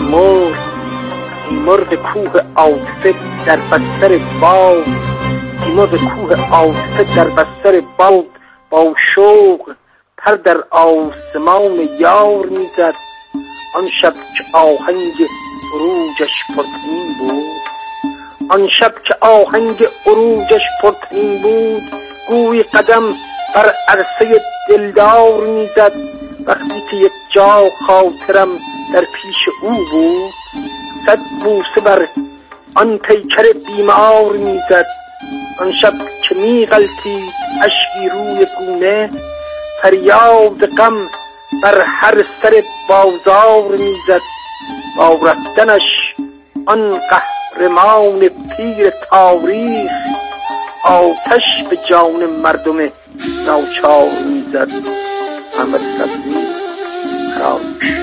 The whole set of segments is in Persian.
مرد کوه عاطفه در بستر باد، مرد کوه عاطفه در بستر باد، با شوق پر در آسمان یار میزد. آن شب که آهنگ عروجش پرطنین بود، آن شب که آهنگ عروجش پرطنین بود، گوی قدم بر عرصه دلدار میزد. وقتی که یک جا خاطرم در پیش او بود، صد بوسه بر آن پیکر بیمار میزد. آن شب که میغلطید اشکی روی گونه، فریاد غم بر هر سر بازار میزد. با رفتنش آن قهرمان پیر تاریخ، آتش به جان مردم ناچار میزد. محمد سبزی خراش.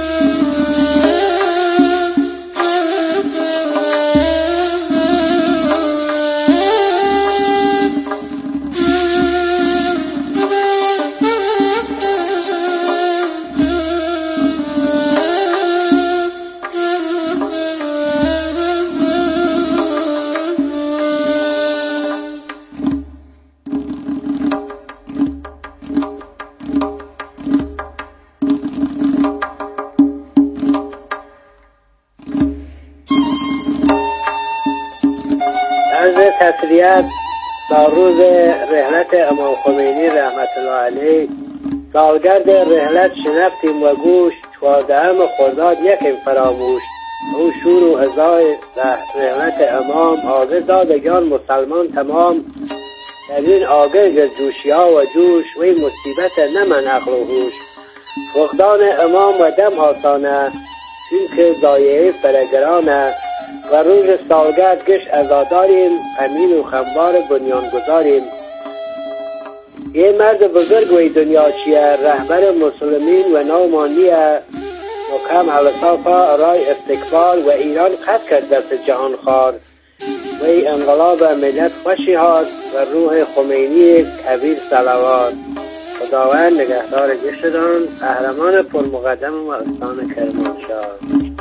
تسلیت با روز رحلت امام خمینی رحمت الله علیه، سالگرد رحلت شنفتیم و گوش، 14 خرداد یکیم فراموش. او شور و هزای رحلت امام، حاضر دادگان مسلمان تمام. در این آگرگ جوشی ها و جوش، وی مصیبت نمن عقل و هوش. فقدان امام و دم آسانه، چون که ضایعه فرگرانه. و روز سالگرد گشت عزاداریم، امین و خمبار بنیان گذاریم. یه مرد بزرگ وی دنیا چیه، رهبر مسلمین و نومانیه. مکم حلصافا رای استقبال، و ایران قد کرد دست جهان خوار. وی انقلاب ملت خوشی هاد، و روح خمینی کبیر صلوات. خداوند نگهدار گشتدان، قهرمان پرمقدم و استان کرمانشاه.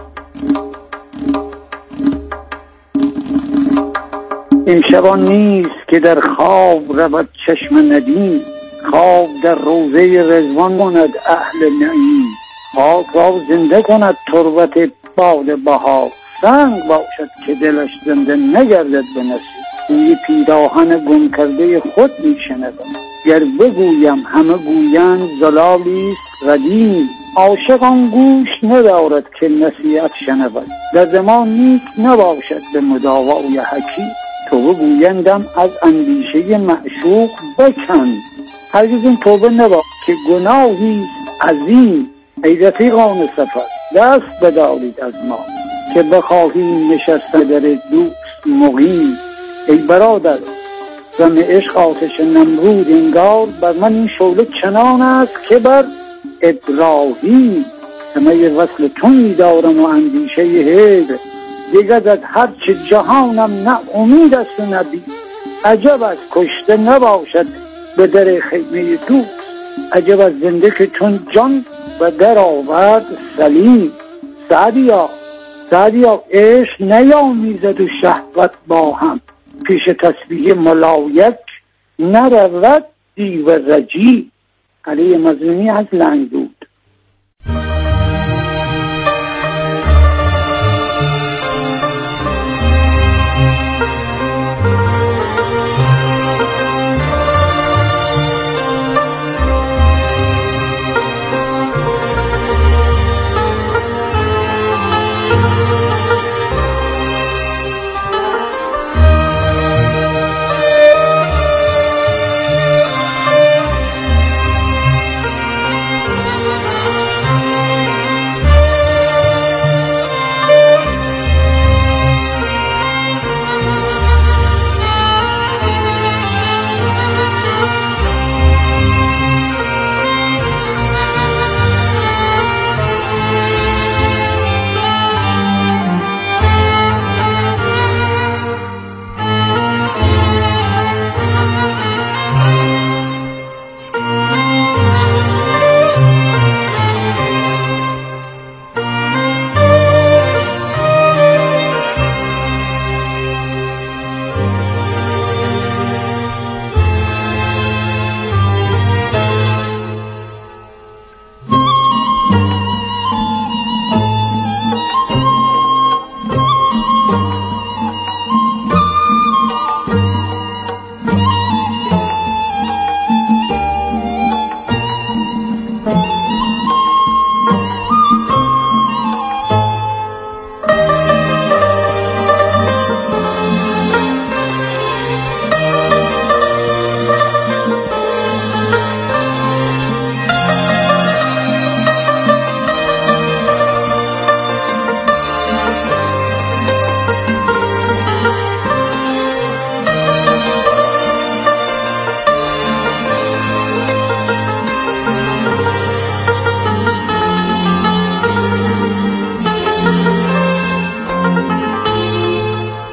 این شبان نیست که در خواب رود چشم ندیم، خواب در روضه رضوان کند اهل نعیم. خاک را زنده کند تربت باد بها، سنگ باشد که دلش زنده نگردد به نصیب. بوی پیراهن گم کرده خود میشنوم، گر بگویم همه گویند زلالیست قدیم. عاشقان گوش ندارد که نصیحت شنود، در زمان نیک نباشد به مداوای حکیم. توبه گویندم از اندیشه معشوق بکن، هرگز این توبه نبا که گناهی عظیم. ای رفیقان سفر دست بدارید از ما، که بخواهیم نشسته در دوست مقیم. ای برادر غم عشق آتش نمرود انگار، بر من این شعله چنان است که بر ابراهیم. همه وصل تو می دارم و اندیشه هجر، دیگر از هر چه جهانم نه امید است و نبی. عجب از کشته نباشد به در خیمه دوست، عجب از زنده که چون جان و در آورد سلیم. سعدیا عشق نیامیزد و شهوت با هم، پیش تسبیح ملایک نرود دیو رجی. علی مظلومی از لنگ بود.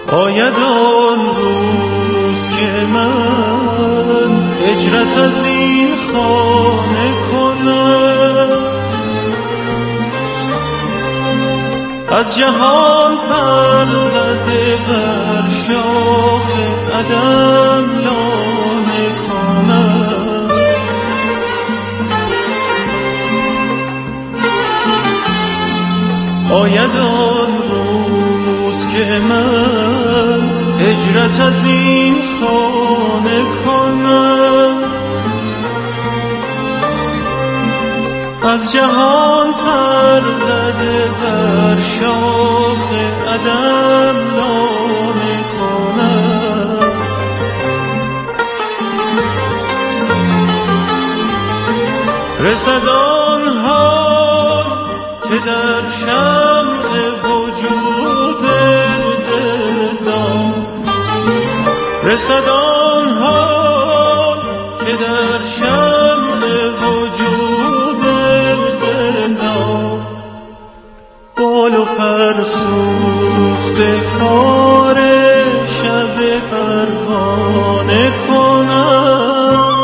آید آن روز که من هجرت از این خانه کنم، از جهان پر زده بر شاخ عدم لانه کنم. آید آن روز که من هجرت از این خانه کنم، از جهان پر زده بر شاخ عدم لانه کنم. رسد آن حال که در شمع وجود دلدار، رسد آن حال که در شمع وجود دلدار، بال و پر سوخته کار شب پروانه کنم.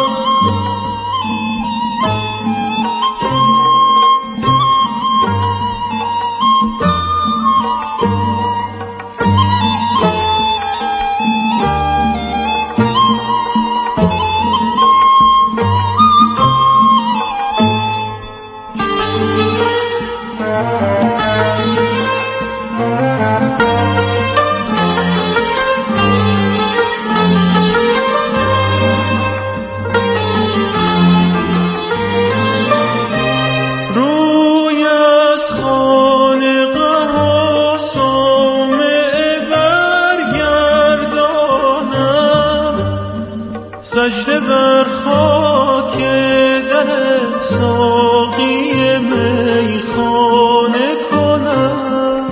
سجده بر خاک در ساقی میخانه کنم.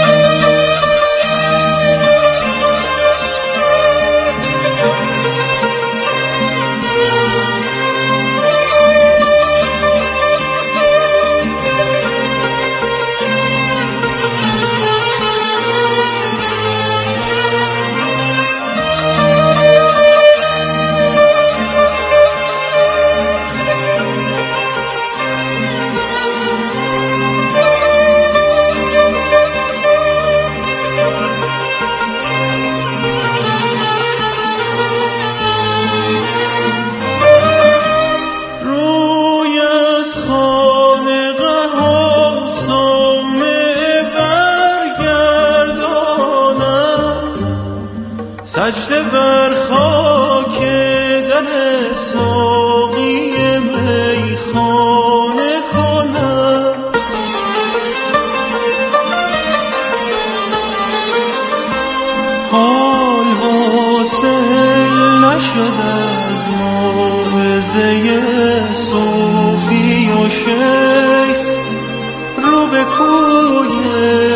سجده بر خاک در ساقی میخانه کنم. حال حاصل نشد از موعظه صوفی و شیخ، رو به کوی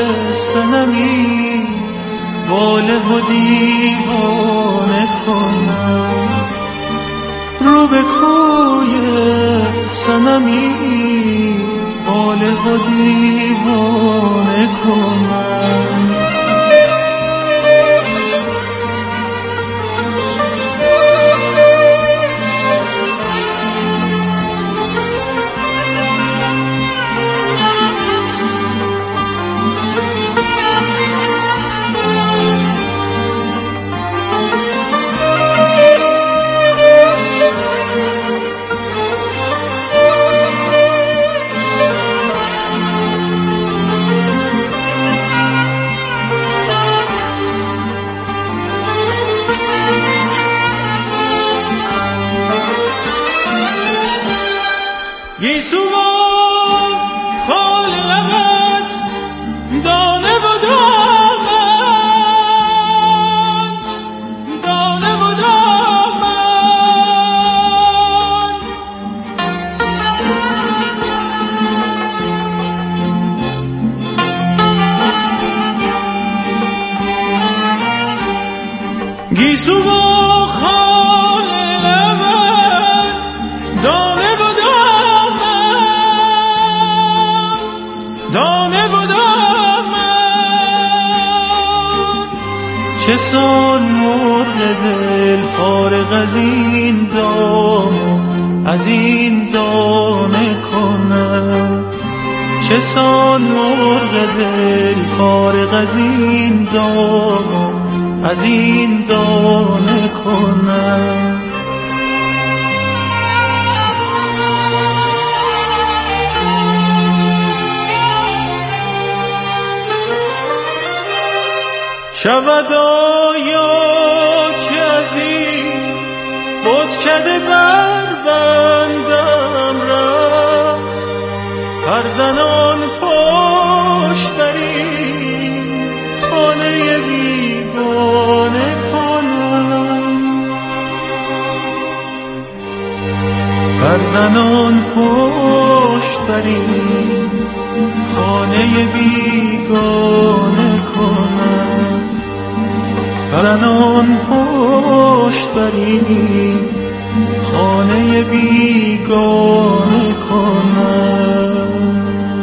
صنمی واله و دیوانه کنم. رو به کوی صنمی واله و دیوانه کنم. گیسو و خال لبت دانه و دامن، دانه و دامن. گیسو و خال لبت دانه و دانه و دامن، چسان مرغ دل فارغ از این دام از این دانه کنم، چسان مرغ دل فارغ از این دام از این دانه کنم. شود آیا که از این بتکده بربندم رفت، هر زنان پشت بر این خانه بیگانه کنم، هر زنان پشت بر این خانه بیگانه کنم، زنان پشت بر این خانه بیگانه کنم.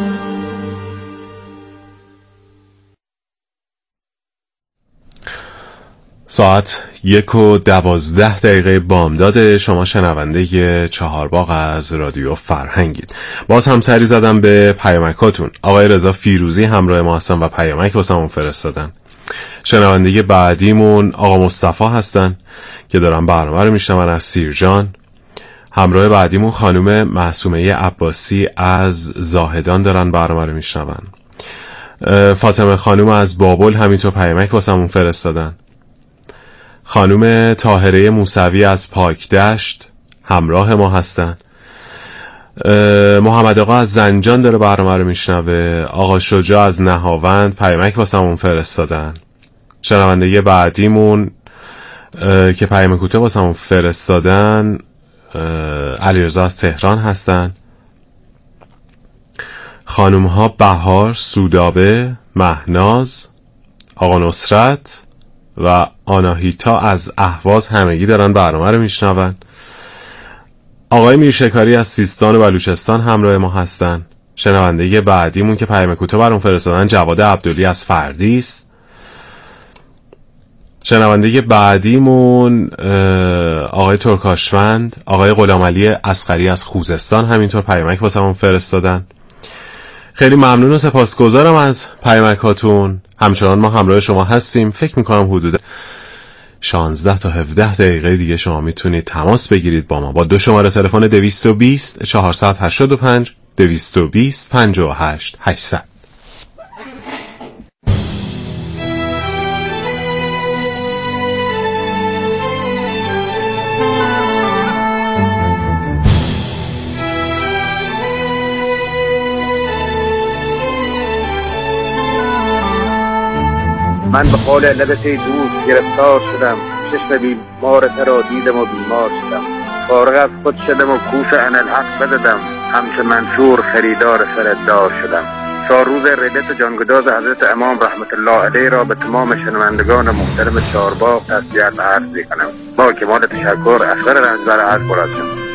ساعت 1:12 بامداد. شما شنونده چهارباغ از رادیو فرهنگید. باز هم سری زدم به پیامکاتون. آقای رضا فیروزی همراه ما هستن و پیامک واسمون فرستادن. شنونده بعدیمون آقا مصطفی هستن که دارن برنامه رو میشنون از سیرجان. همراه بعدیمون خانم معصومه عباسی از زاهدان دارن برنامه رو میشنون. فاطمه خانم از بابل همینطور پیامک واسمون فرستادن. خانم طاهره موسوی از پاکدشت همراه ما هستن. محمد آقا از زنجان داره برنامه رو میشنوه. آقا شجاع از نهاوند پیامک واسمون فرستادن. شنونده بعدیمون که پیام کوتاه واسمون فرستادن علیرضا از تهران هستن. خانم ها بهار، سودابه، مهناز، آقا نصرت و آناهیتا از اهواز همگی دارن برنامه رو میشنون. آقای میرشکاری از سیستان و بلوچستان همراه ما هستن. شنونده بعدیمون که پیام کوتاه برام فرستادن جواد عبدلی از فردیس. شنونده بعدیمون آقای ترکاشوند، آقای غلامعلی اصغری از خوزستان همینطور پیامک واسمون فرستادن. خیلی ممنون و سپاسگزارم از پیامکاتون. همچنان ما همراه شما هستیم. فکر میکنم حدود 16 تا 17 دقیقه دیگه شما میتونید تماس بگیرید با ما با دو شماره تلفن 220 485 220 58 800. من به قول لبت دوست گرفتار شدم، چشم بیمار ترا دیدم و بیمار شدم، فارغ از خود شدم و کوش انالحق بددم، همچه منشور خریدار سردار شدم. 4 روز ردت جانگداز حضرت امام رحمت الله علیه را به تمام شنوندگان محترم چهارباغ تسلیت عرض می‌کنم. با کمال تشکر، اصغر رنجبر عرض برد شد.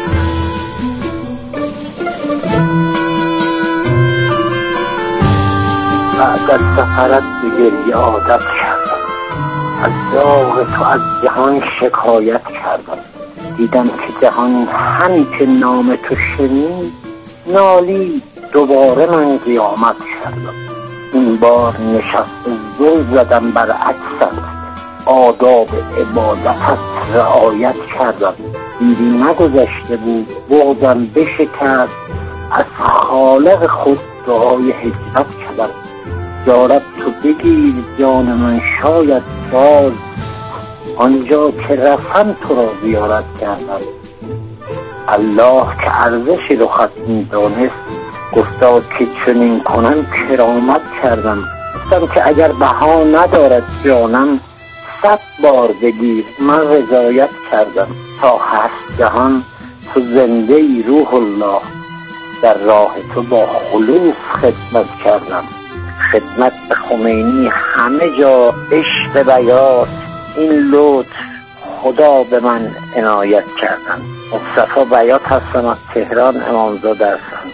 بعد از سفرت به گریه عادت کردم، از داغ تو از جهان شکایت کردم، دیدم که جهان همی که نام تو شنید نالی، دوباره من قیامت کردم. این بار نشست زل زدم بر عکست، آداب عبادتت رعایت کردم، دیدی نگذشته بود بغضم بشکست، از خالق خود دعای هجرت کردم. یارب تو بگیر جان من شاید باز، آنجا که رفتم تو را زیارت کردم. الله که ارزش رخت می‌دانست، گفتا که چنین کنم کرامت کردم. گفتم که اگر بها ندارد جانم، 100 بار بگیر من رضایت کردم. تا هست جهان تو زنده ای روح الله، در راه تو با خلوص خدمت کردم. خدمت به خمینی همه جا عشق بیات، این لطف خدا به من عنایت کردن. مصطفی بیات هستم از تهران، امامزاده هستم.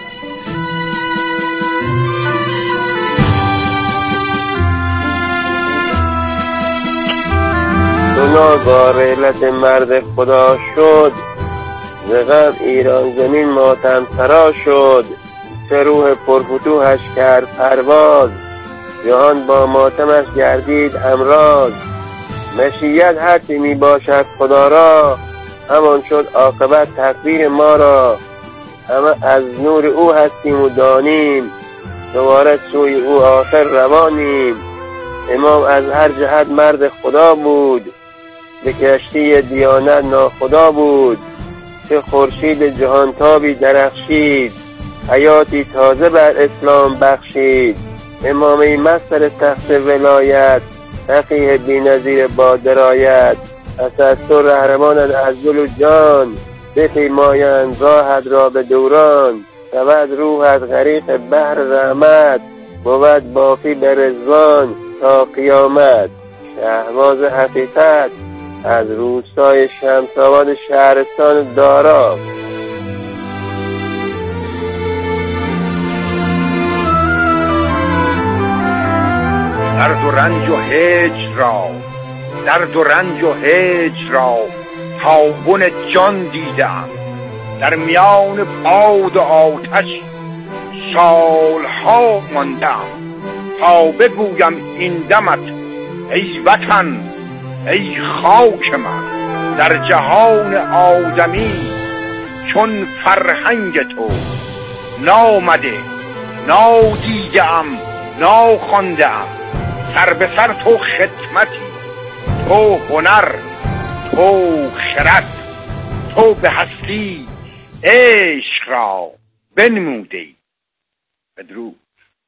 با رحلت مرد خدا شد، ز غم ایران زمین ماتم سرا شد. چه روح پرفتوحش کرد پرواز، جهان با ماتمش گردید امراض. مشیت هرچی می باشد خدا را، همان شد عاقبت تقدیر ما را. همه از نور او هستیم و دانیم، دوباره سوی او آخر روانیم. امام از هر جهت مرد خدا بود، به کشتی دیانت ناخدا بود. چه خورشید جهانتابی درخشید، حیاتی تازه بر اسلام بخشید. امامی مستر تخت ولایت، فقیه بی‌نظیر با درایت. پس از تو رهروانند از دل و جان، بپیمایند راهت را به دوران. شود روحت غریق بحر رحمت، بود باقی به رضوان تا قیامت. شهباز حقیقت از روستای شمس‌آباد شهرستان دارا. درد و رنج و هجر را، درد و رنج و هجر را تابون جان دیدم. در میان باد و آتش سالها ماندم، تا بگویم این دمت ای وطن ای خاک من. در جهان آدمی چون فرهنگ تو، نامده نادیدم ناخواندم. سر به سر تو خدمتی، تو هنر، تو خرد، تو به هستی عشق را بنمودی. بدرود.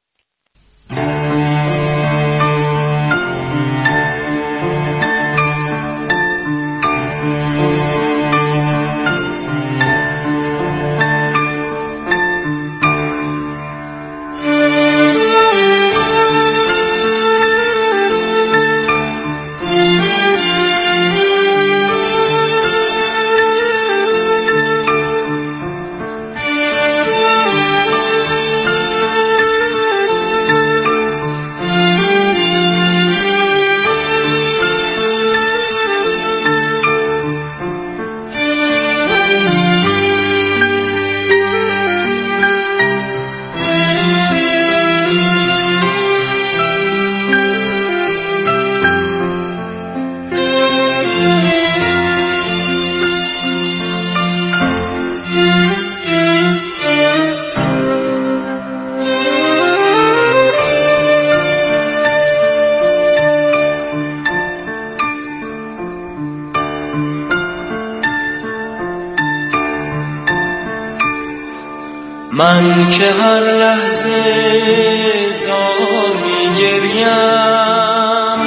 من که هر لحظه زار می‌گریم،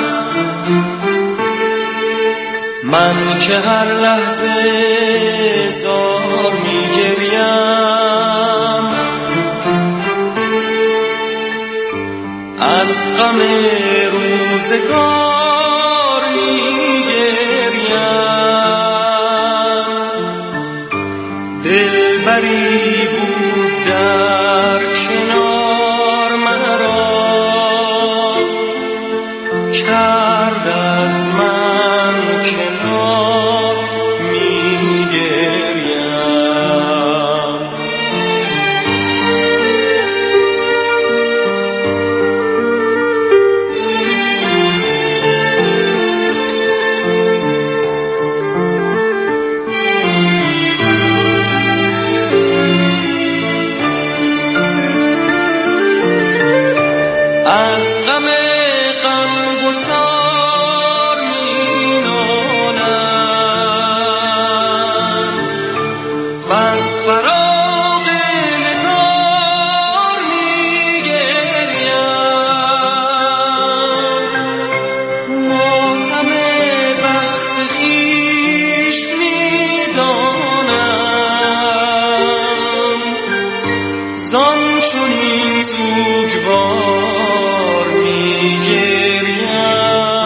من که هر لحظه زار می‌گریم، از غم روزگار می‌گریم. دلبری بود در کنار مرا، کرد از من کنار می‌گریم. از غم غمگسار می‌نالم، وز فراق نگار می‌گریم. ماتم بخت خویش می‌دانم، زان چنین سوگوار می‌گریم.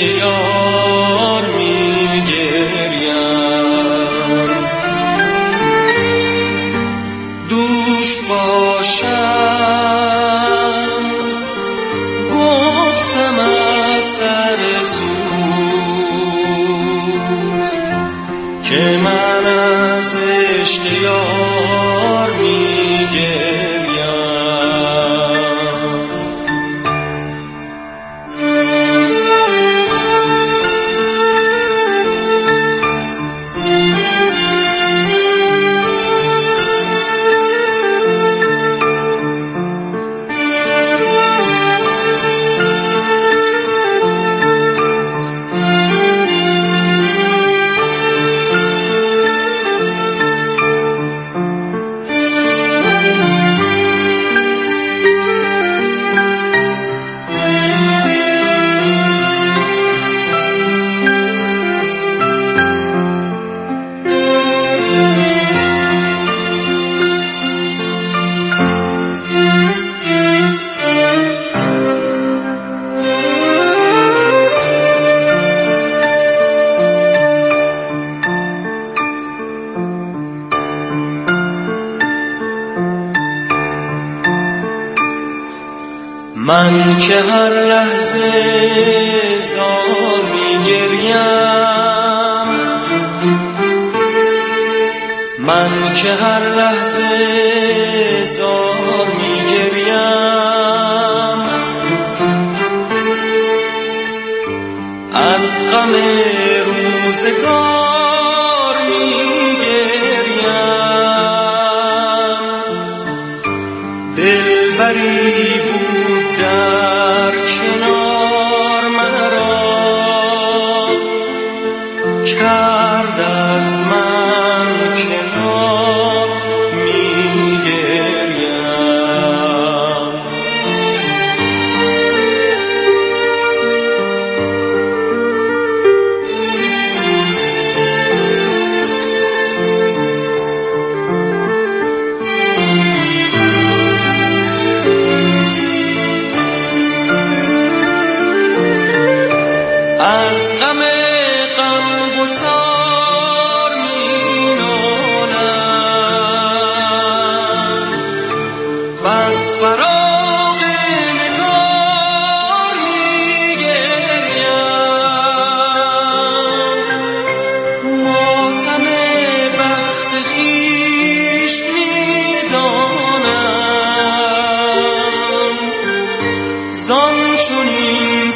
یار میگریم. دوش باشم گفتم از سر سوز که من از عشق یار میگریم. من که هر لحظه زار میگریم، من که هر لحظه زار میگریم، از غم روزگار میگریم. دلبری بود در کنار مرا، کرد از من کنار میگریم. از غم غمگسار مینالم، بس فراق نگار میگریم. ماتم بخت خویش میدانم، زان چنین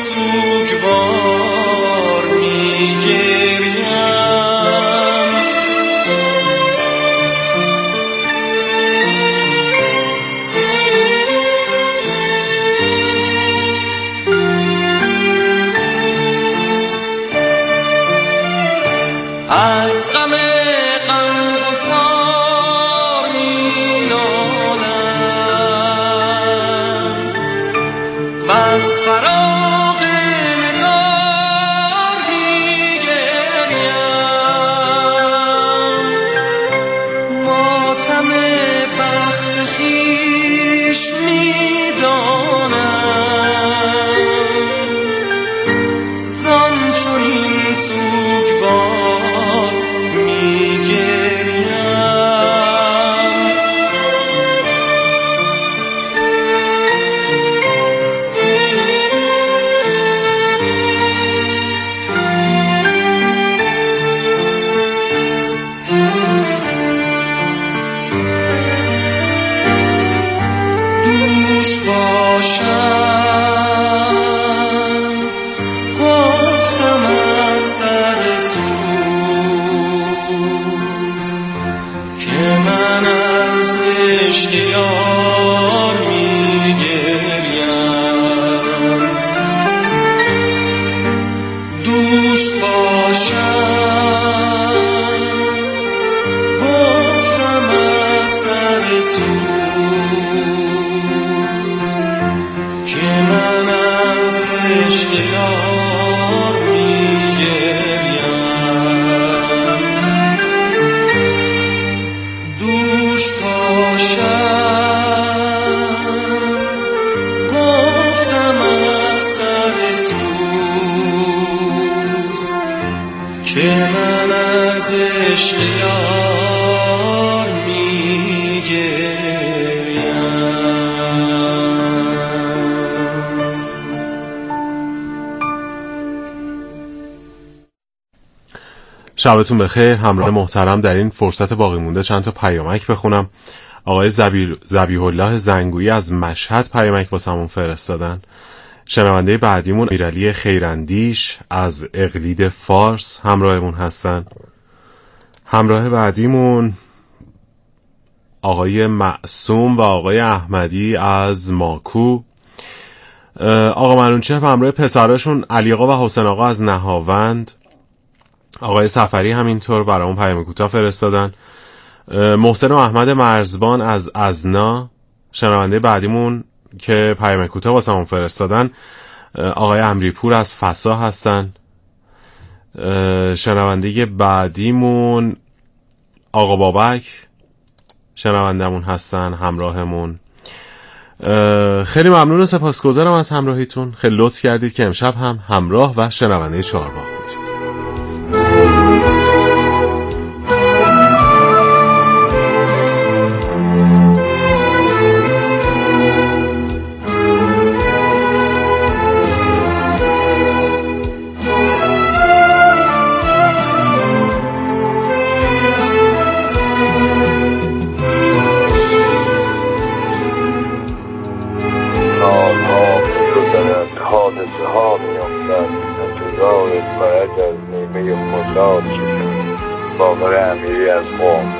سوگوار میگریم. از غم غمگسار مینالم، بس فراق نگار میگریم. ماتم بخت خویش میدانم، زان چنین سوگوار میگریم. دوش باشم گفتم از سر سوز که من از عشق یار میگریم. دوش باشم گفتم از سر سوز که من از عشق یار میگریم. دوش باشم عشق یار میگریم. شبتون بخیر. همراه محترم در این فرصت باقی مونده چند تا پیامک بخونم. آقای ذبیح الله زنگویی از مشهد پیامک واسمون فرستادن. شنونده بعدیمون امیرعلی خیراندیش از اقلید فارس همراهمون هستن. همراه بعدیمون آقای معصوم و آقای احمدی از ماکو. آقا منونچه همراه پسراشون علی آقا و حسین آقا از نهاوند. آقای سفری همینطور برامون پیام کوتاه فرستادن. محسن و احمد مرزبان از ازنا شنونده بعدیمون که پیام کوتاه واسمون فرستادن. آقای امریپور از فسا هستن. شنونده بعدیمون آقا بابک شنوندمون هستن همراهمون. خیلی ممنون و سپاسگزارم از همراهیتون. خیلی لطف کردید که امشب هم همراه و شنونده چهارباغ بودید. باقر امیری از قم.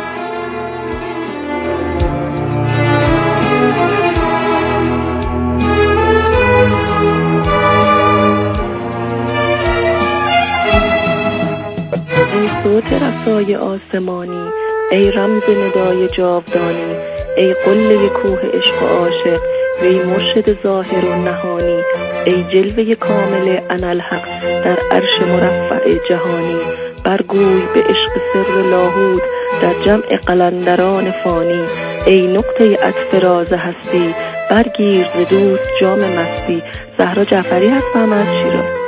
ای صوت رسای آسمانی، ای رمز ندای جاودانی، ای قله کوه عشق و عاشق، وی مرشد ظاهر و نهانی، ای جلوه کامل انالحق در عرش مرفع جهانی، برگوی به عشق سر لاهوت در جمع قلندران فانی، ای نقطه عطف راز هستی، برگیر ز دوست جام مستی. زهرا جعفری هستم از شیراز.